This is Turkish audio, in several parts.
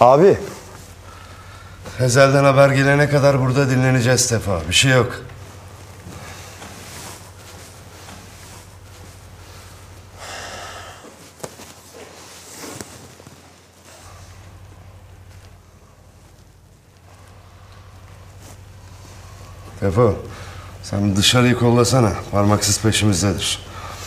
Abi. Ezel'den haber gelene kadar burada dinleneceğiz Tefa. Bir şey yok. Tefo, sen dışarıyı kollasana. Parmaksız peşimizdedir.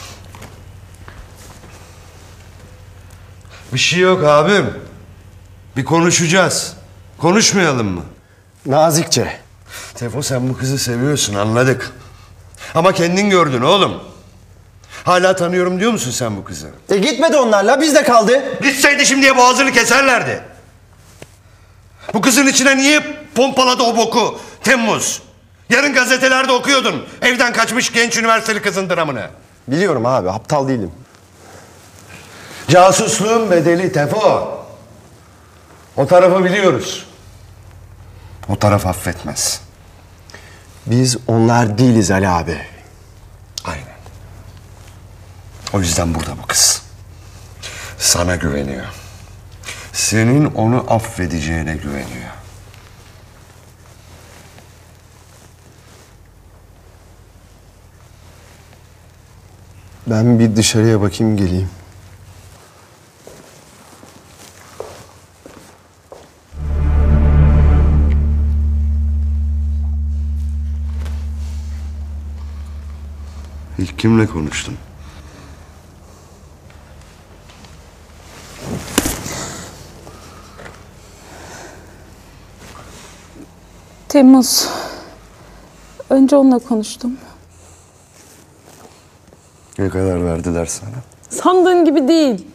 Bir şey yok abim. Bir konuşacağız. Konuşmayalım mı? Nazikçe. Tefo, sen bu kızı seviyorsun, anladık. Ama kendin gördün oğlum. Hala tanıyorum diyor musun sen bu kızı? Gitmedi onlarla, bizde kaldı. Gitseydi şimdiye boğazını keserlerdi. Bu kızın içine niye pompaladı o boku Temmuz? Yarın gazetelerde okuyordun. Evden kaçmış genç üniversiteli kızın dramını. Biliyorum abi, aptal değilim. Casusluğun bedeli Tefo. O tarafı biliyoruz. O taraf affetmez. Biz onlar değiliz Ali abi. Aynen. O yüzden burada bu kız. Sana güveniyor. Senin onu affedeceğine güveniyor. Ben bir dışarıya bakayım geleyim. İlk kimle konuştun? Temmuz. Önce onunla konuştum. Ne kadar verdiler sana? Sandığın gibi değil.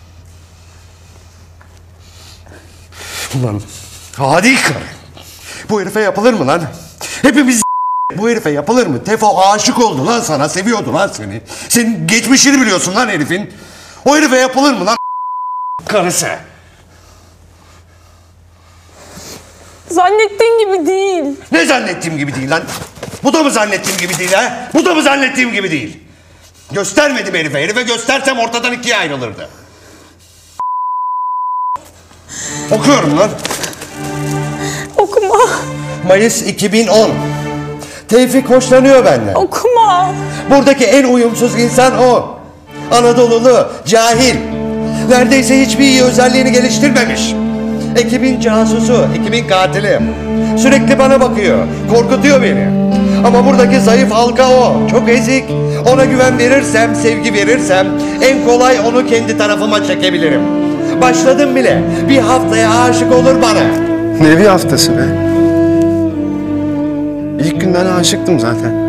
Ulan hadi karı. Bu herife yapılır mı lan? Hepimiz bu herife yapılır mı? Tefo aşık oldu lan sana, seviyordu lan seni. Senin geçmişini biliyorsun lan herifin. O herife yapılır mı lan karısı? Zannettiğin gibi değil. Ne zannettiğim gibi değil lan? Bu da mı zannettiğim gibi değil ha? Bu da mı zannettiğim gibi değil? Göstermedim herife. Herife göstersem ortadan ikiye ayrılırdı. Okuyorum lan. Okuma. Mayıs 2010. Tevfik hoşlanıyor benden. Okuma. Buradaki en uyumsuz insan o. Anadolulu, cahil. Neredeyse hiçbir iyi özelliğini geliştirmemiş. Ekibin casusu, ekibin katili. Sürekli bana bakıyor, korkutuyor beni. Ama buradaki zayıf halka o. Çok ezik. Ona güven verirsem, sevgi verirsem en kolay onu kendi tarafıma çekebilirim. Başladım bile. Bir haftaya aşık olur bana. Ne bir haftası be? İlk günden aşıktım zaten.